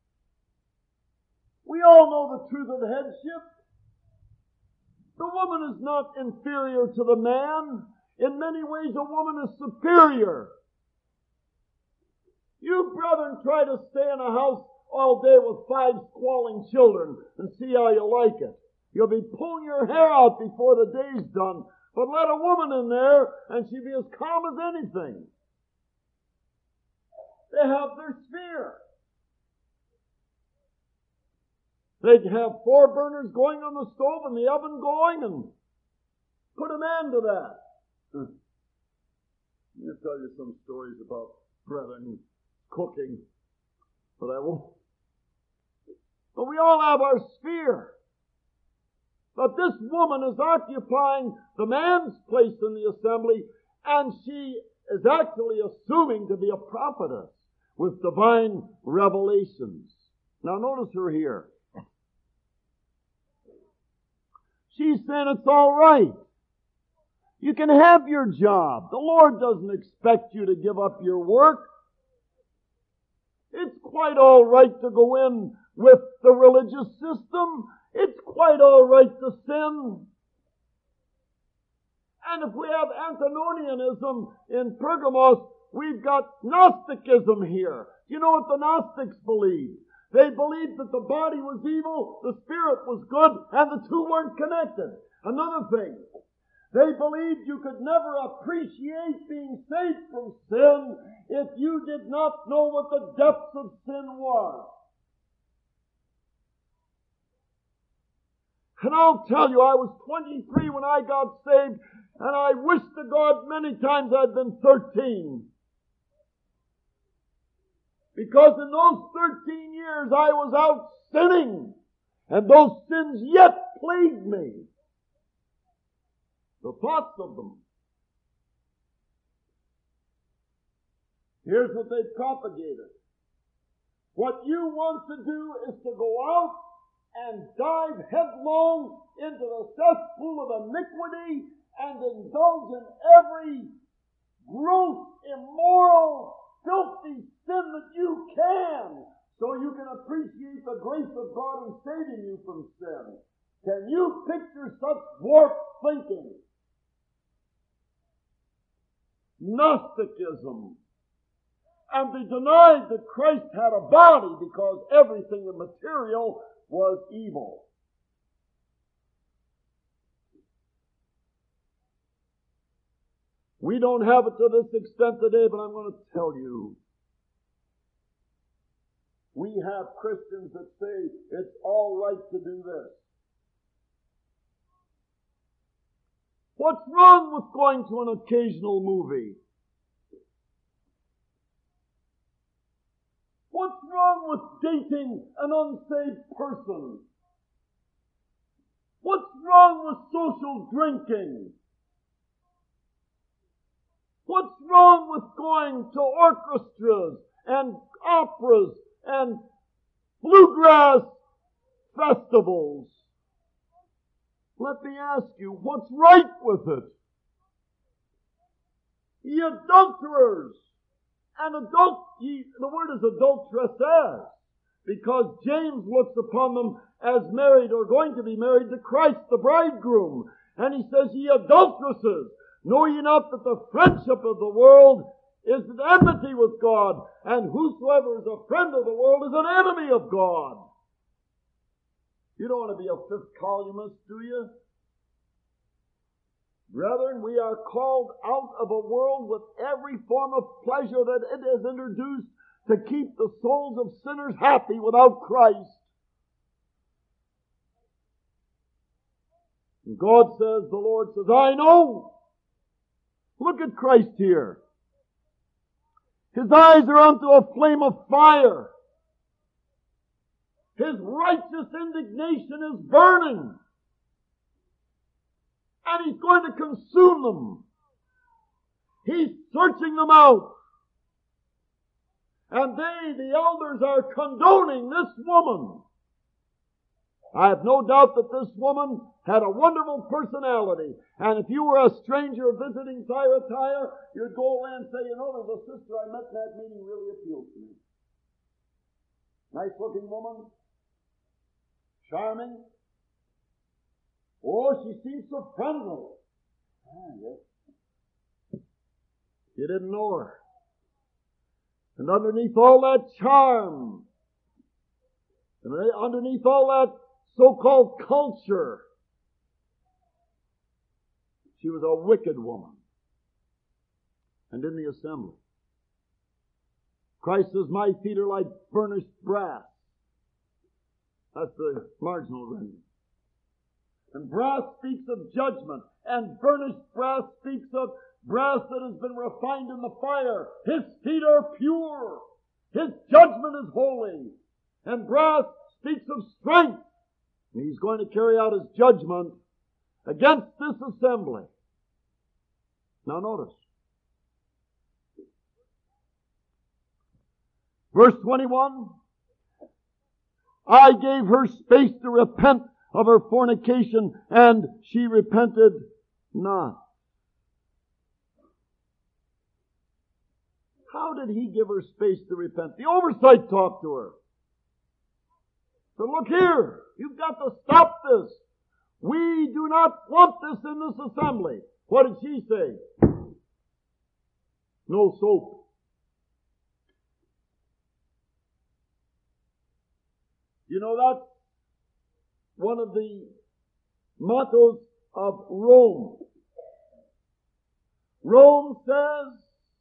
We all know the truth of headship. The woman is not inferior to the man. In many ways, a woman is superior. You, brethren, try to stay in a house all day with five squalling children and see how you like it. You'll be pulling your hair out before the day's done. But let a woman in there and she'll be as calm as anything. They have their sphere. They have four burners going on the stove and the oven going, and put an end to that. I'm going to tell you some stories about brethren cooking, but I won't. But we all have our sphere. But this woman is occupying the man's place in the assembly, and she is actually assuming to be a prophetess with divine revelations. Now notice her here. She's saying it's all right. You can have your job. The Lord doesn't expect you to give up your work. It's quite all right to go in with the religious system. It's quite all right to sin. And if we have antinomianism in Pergamos, we've got Gnosticism here. You know what the Gnostics believed? They believed that the body was evil, the spirit was good, and the two weren't connected. Another thing, they believed you could never appreciate being saved from sin if you did not know what the depths of sin was. And I'll tell you, I was twenty-three when I got saved, and I wish to God many times I'd been thirteen. Because in those thirteen years I was out sinning, and those sins yet plagued me. The thoughts of them. Here's what they propagated. What you want to do is to go out and dive headlong into the cesspool of iniquity and indulge in every gross, immoral, filthy sin that you can, so you can appreciate the grace of God in saving you from sin. Can you picture such warped thinking? Gnosticism. And they denied that Christ had a body because everything in material was evil. We don't have it to this extent today, but I'm going to tell you. We have Christians that say it's all right to do this. What's wrong with going to an occasional movie? What's wrong with dating an unsaved person? What's wrong with social drinking? What's wrong with going to orchestras and operas and bluegrass festivals? Let me ask you, what's right with it? Ye adulterers, and adult, ye, the word is adulteresses, because James looks upon them as married or going to be married to Christ, the bridegroom. And he says, ye adulteresses, know ye not that the friendship of the world is an enmity with God, and whosoever is a friend of the world is an enemy of God. You don't want to be a fifth columnist, do you? Brethren, we are called out of a world with every form of pleasure that it has introduced to keep the souls of sinners happy without Christ. And God says, the Lord says, I know. Look at Christ here. His eyes are unto a flame of fire. His righteous indignation is burning. And He's going to consume them. He's searching them out. And they, the elders, are condoning this woman. I have no doubt that this woman had a wonderful personality. And if you were a stranger visiting Thyatira, you'd go away and say, you know, there's a sister I met in that meeting really appealed to me. Nice looking woman. Charming. Oh, she seems so friendly. Ah, yes. You didn't know her. And underneath all that charm, and underneath all that so-called culture, she was a wicked woman. And in the assembly, Christ says, my feet are like burnished brass. That's the marginal rendering. And brass speaks of judgment, and burnished brass speaks of brass that has been refined in the fire. His feet are pure. His judgment is holy. And brass speaks of strength. And He's going to carry out His judgment against this assembly. Now notice. Verse twenty-one. I gave her space to repent of her fornication, and she repented not. How did He give her space to repent? The oversight talked to her. So look here, you've got to stop this. We do not want this in this assembly. What did she say? No soap. You know, that's one of the mottos of Rome. Rome says,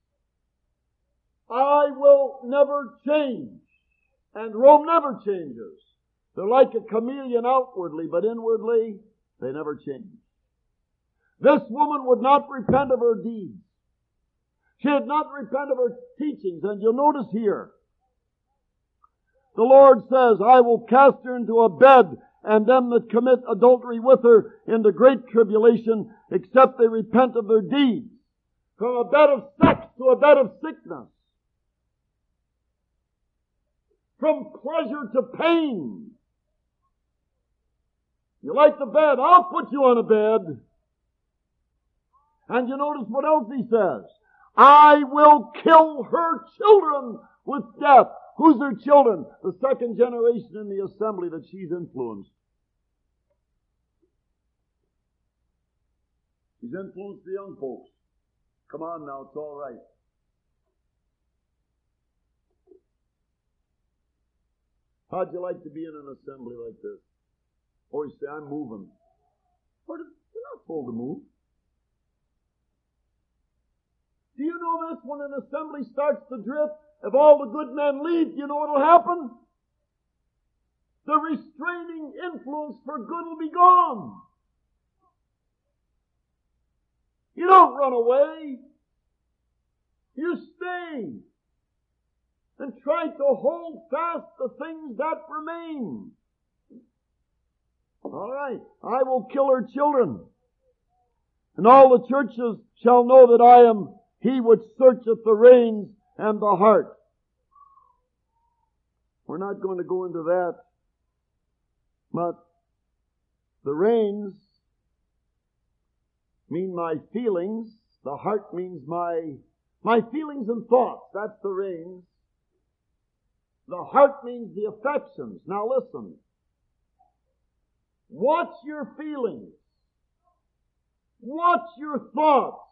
I will never change. And Rome never changes. They're like a chameleon outwardly, but inwardly, they never change. This woman would not repent of her deeds. She had not repented of her teachings. And you'll notice here, the Lord says, I will cast her into a bed, and them that commit adultery with her into great tribulation, except they repent of their deeds. From a bed of sex to a bed of sickness. from pleasure to pain. You like the bed? I'll put you on a bed. And you notice what else he says? I will kill her children with death. Who's their children? The second generation in the assembly that she's influenced. She's influenced the young folks. Come on now, it's all right. How'd you like to be in an assembly like this? Or you say, I'm moving. Or you're not told to move. Do you know this? When an assembly starts to drift, if all the good men leave, you know what will happen? The restraining influence for good will be gone. You don't run away. You stay. And try to hold fast the things that remain. All right. I will kill her children. And all the churches shall know that I am He which searcheth the reins and the heart. We're not going to go into that. But the reins mean my feelings. The heart means my, my feelings and thoughts. That's the reins. The heart means the affections. Now listen. Watch your feelings. Watch your thoughts.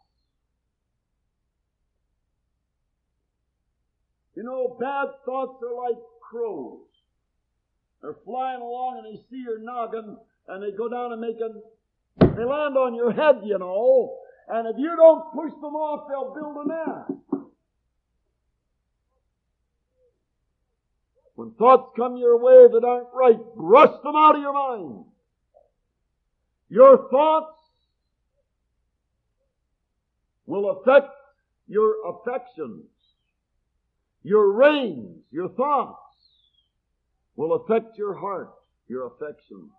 You know, bad thoughts are like crows. They're flying along and they see your noggin and they go down and make a, they land on your head, you know. And if you don't push them off, they'll build a nest. When thoughts come your way that aren't right, brush them out of your mind. Your thoughts will affect your affections. Your reins, your thoughts, will affect your heart, your affections.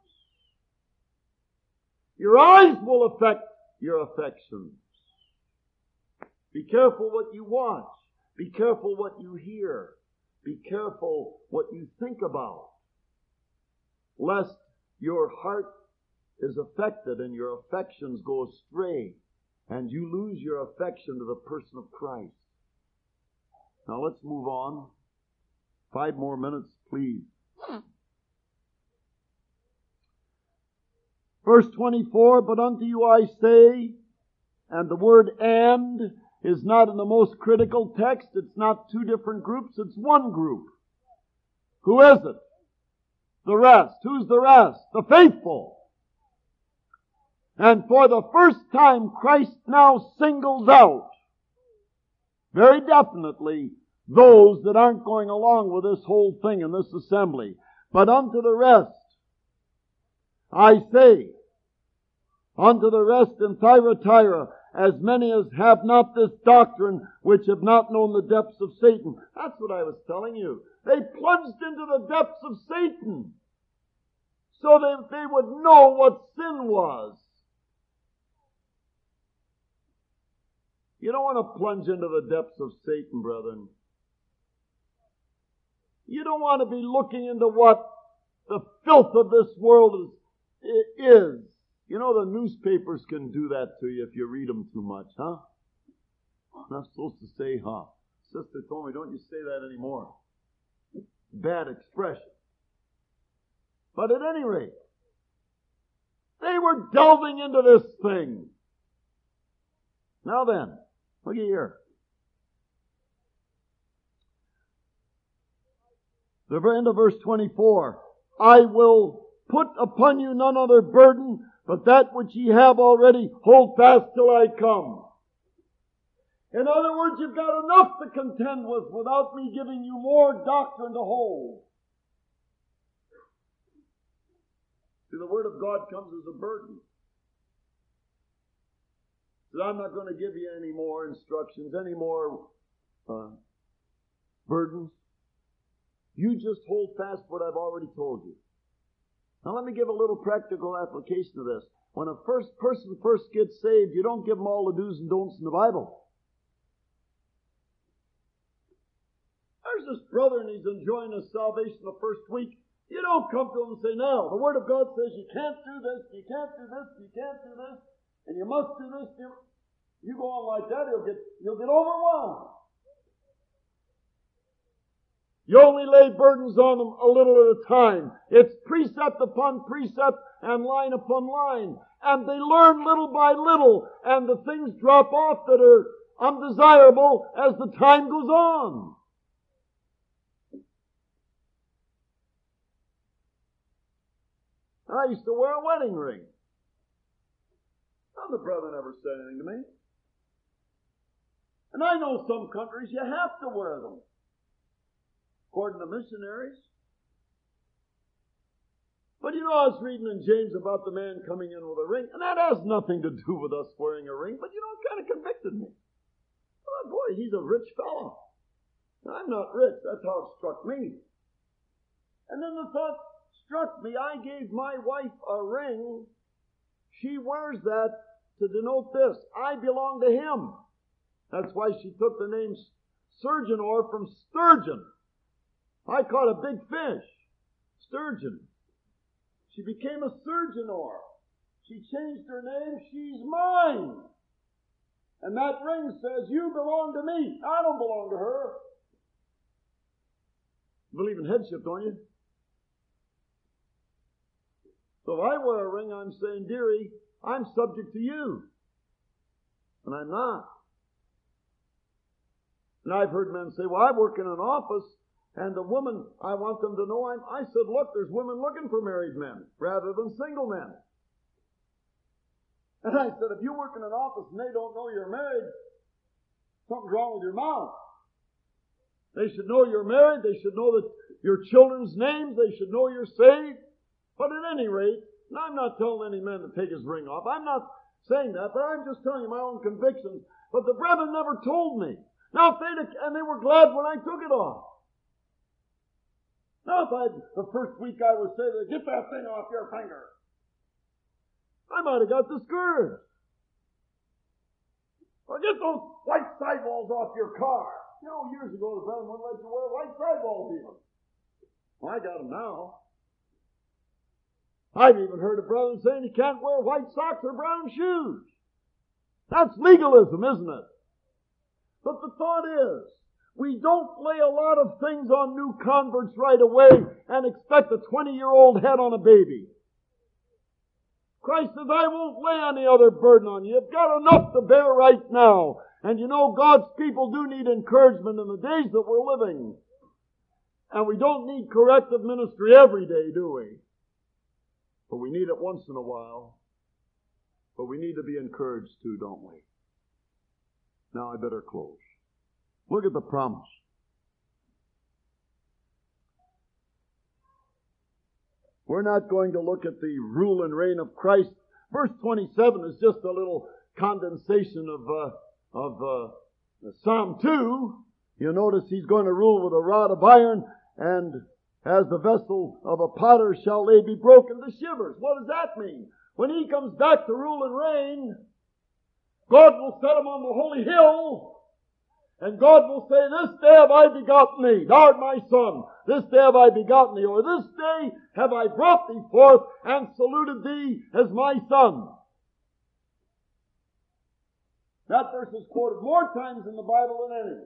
Your eyes will affect your affections. Be careful what you watch. Be careful what you hear. Be careful what you think about, lest your heart is affected and your affections go astray and you lose your affection to the person of Christ. Now let's move on. Five more minutes, please. Verse twenty-four, but unto you I say, and the word and is not in the most critical text. It's not two different groups. It's one group. Who is it? The rest. Who's the rest? The faithful. And for the first time, Christ now singles out very definitely those that aren't going along with this whole thing in this assembly. But unto the rest, I say, unto the rest in Thyatira, as many as have not this doctrine, which have not known the depths of Satan. That's what I was telling you. They plunged into the depths of Satan so that they would know what sin was. You don't want to plunge into the depths of Satan, brethren. You don't want to be looking into what the filth of this world is. is. You know, the newspapers can do that to you if you read them too much, huh? I'm not supposed to say, huh? Sister told me, don't you say that anymore. Bad expression. But at any rate, they were delving into this thing. Now then, look at here. The end of verse twenty-four. I will put upon you none other burden, but that which ye have already, hold fast till I come. In other words, you've got enough to contend with without me giving you more doctrine to hold. See, the Word of God comes as a burden. So I'm not going to give you any more instructions, any more uh, burdens. You just hold fast what I've already told you. Now let me give a little practical application of this. When a first person first gets saved, you don't give them all the do's and don'ts in the Bible. There's this brother and he's enjoying his salvation the first week, you don't come to him and say, no, the Word of God says you can't do this, you can't do this, you can't do this, and you must do this. You go on like that, he'll get, he'll get overwhelmed. You only lay burdens on them a little at a time. It's precept upon precept and line upon line. And they learn little by little, and the things drop off that are undesirable as the time goes on. I used to wear a wedding ring. And the brother never said anything to me. And I know some countries you have to wear them, according to missionaries. But you know, I was reading in James about the man coming in with a ring, and that has nothing to do with us wearing a ring, but you know, it kind of convicted me. Oh boy, he's a rich fellow. I'm not rich, that's how it struck me. And then the thought struck me, I gave my wife a ring, she wears that to denote this, I belong to him. That's why she took the name Sturgeon from sturgeon. I caught a big fish, sturgeon. She became a Sturgeonor. She changed her name, she's mine. And that ring says, you belong to me. I don't belong to her. You believe in headship, don't you? So if I wear a ring, I'm saying, dearie, I'm subject to you. And I'm not. And I've heard men say, well, I work in an office, and the woman, I want them to know I'm, I said, look, there's women looking for married men rather than single men. And I said, if you work in an office and they don't know you're married, something's wrong with your mouth. They should know you're married. They should know that your children's names. They should know you're saved. But at any rate, and I'm not telling any man to take his ring off. I'm not saying that, but I'm just telling you my own convictions. But the brethren never told me. Now, if they'd, and they were glad when I took it off. Now, if I, the first week I would say, get that thing off your finger, I might have got discouraged. Or get those white sidewalls off your car. You know, years ago, the brother wouldn't let you wear white sidewalls even. Well, I got them now. I've even heard a brother saying he can't wear white socks or brown shoes. That's legalism, isn't it? But the thought is, we don't lay a lot of things on new converts right away and expect a twenty-year-old head on a baby. Christ says, I won't lay any other burden on you. You've got enough to bear right now. And you know, God's people do need encouragement in the days that we're living. And we don't need corrective ministry every day, do we? But we need it once in a while. But we need to be encouraged too, don't we? Now I better close. Look at the promise. We're not going to look at the rule and reign of Christ. Verse twenty-seven is just a little condensation of uh, of uh, Psalm two. You'll notice he's going to rule with a rod of iron, and as the vessel of a potter shall they be broken to shivers. What does that mean? When he comes back to rule and reign, God will set him on the holy hill, and God will say, this day have I begotten thee, thou art my son. This day have I begotten thee, or this day have I brought thee forth and saluted thee as my son. That verse is quoted more times in the Bible than any.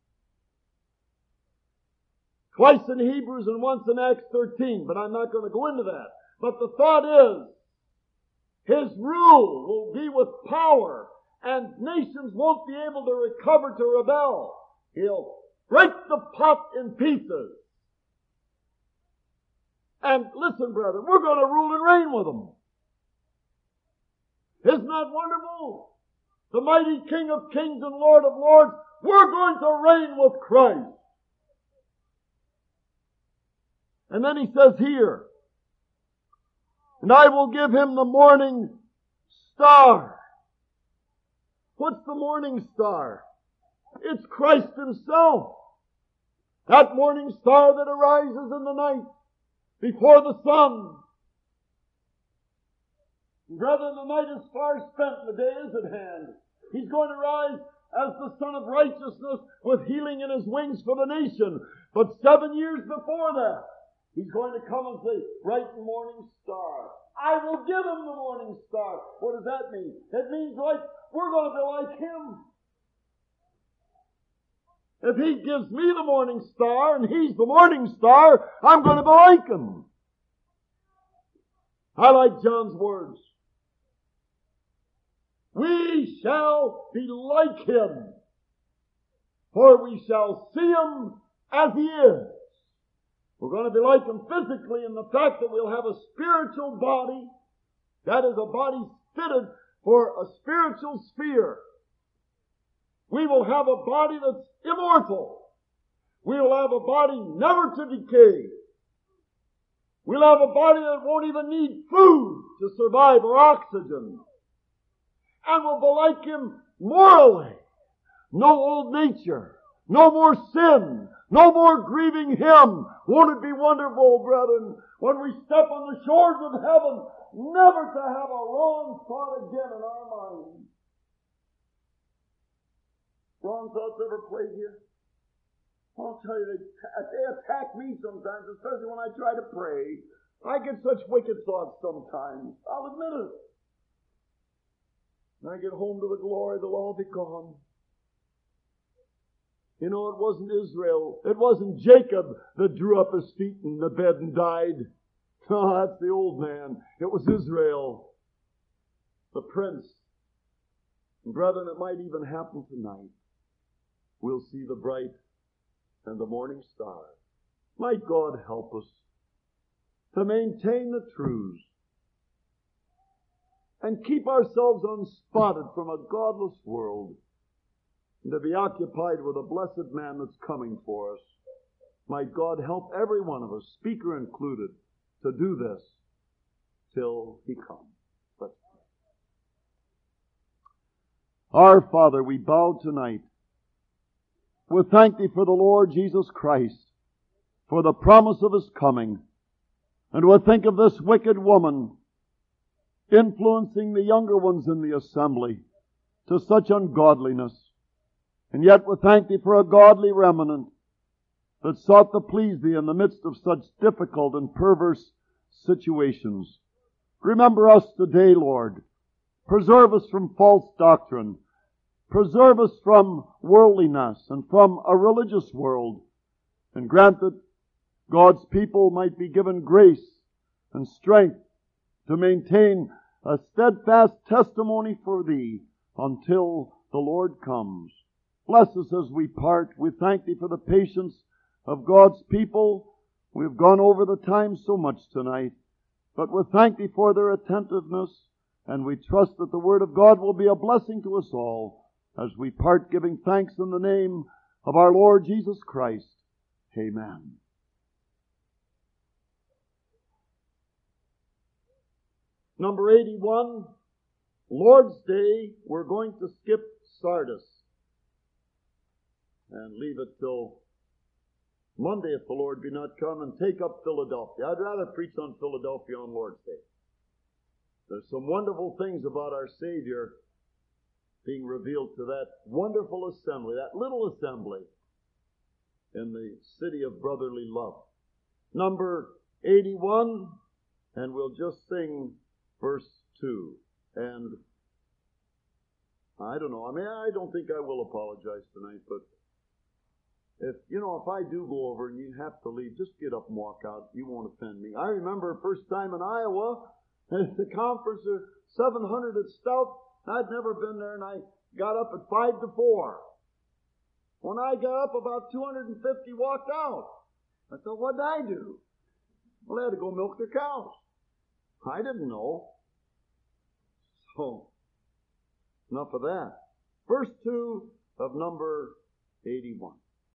Twice in Hebrews and once in Acts thirteen, but I'm not going to go into that. But the thought is, his rule will be with power, and nations won't be able to recover to rebel. He'll break the pot in pieces. And listen, brother, we're going to rule and reign with him. Isn't that wonderful? The mighty King of kings and Lord of lords, we're going to reign with Christ. And then he says here, and I will give him the morning star. What's the morning star? It's Christ himself. That morning star that arises in the night before the sun. Brethren, the night is far spent, the day is at hand. He's going to rise as the Son of Righteousness with healing in his wings for the nation. But seven years before that, He's going to come and say, bright morning star. I will give him the morning star. What does that mean? It means like we're going to be like Him. If He gives me the morning star and He's the morning star, I'm going to be like Him. I like John's words. We shall be like Him, for we shall see Him as He is. We're going to be like Him physically in the fact that we'll have a spiritual body. That is a body fitted for a spiritual sphere. We will have a body that's immortal. We will have a body never to decay. We'll have a body that won't even need food to survive or oxygen. And we'll be like Him morally. No old nature. No more sin. No more grieving Him. Won't it be wonderful, brethren, when we step on the shores of heaven, never to have a wrong thought again in our minds? Wrong thoughts ever plague you? I'll tell you, they, they attack me sometimes, especially when I try to pray. I get such wicked thoughts sometimes. I'll admit it. When I get home to the glory, they'll all be gone. You know, it wasn't Israel. It wasn't Jacob that drew up his feet in the bed and died. Oh, that's the old man. It was Israel, the prince. And brethren, it might even happen tonight. We'll see the bright and the morning star. Might God help us to maintain the truths and keep ourselves unspotted from a godless world, and to be occupied with a blessed man that's coming for us. Might God help every one of us, speaker included, to do this till He comes. Let's pray. Our Father, we bow tonight. We thank Thee for the Lord Jesus Christ, for the promise of His coming. And we think of this wicked woman influencing the younger ones in the assembly to such ungodliness. And yet we thank Thee for a godly remnant that sought to please Thee in the midst of such difficult and perverse situations. Remember us today, Lord. Preserve us from false doctrine. Preserve us from worldliness and from a religious world. And grant that God's people might be given grace and strength to maintain a steadfast testimony for Thee until the Lord comes. Bless us as we part. We thank Thee for the patience of God's people. We've gone over the time so much tonight, but we thank Thee for their attentiveness, and we trust that the Word of God will be a blessing to us all as we part, giving thanks in the name of our Lord Jesus Christ. Amen. Number eighty-one, Lord's Day. We're going to skip Sardis and leave it till Monday, if the Lord be not come, and take up Philadelphia. I'd rather preach on Philadelphia on Lord's Day. There's some wonderful things about our Savior being revealed to that wonderful assembly, that little assembly in the city of brotherly love. Number eighty-one, and we'll just sing verse two. And I don't know, I mean, I don't think I will apologize tonight, but if, you know, if I do go over and you have to leave, just get up and walk out. You won't offend me. I remember first time in Iowa, at the conference of seven hundred at Stout. I'd never been there, and I got up at five to four. When I got up, about two hundred fifty walked out. I thought, what did I do? Well, they had to go milk their cows. I didn't know. So, enough of that. Verse two of number eighty-one.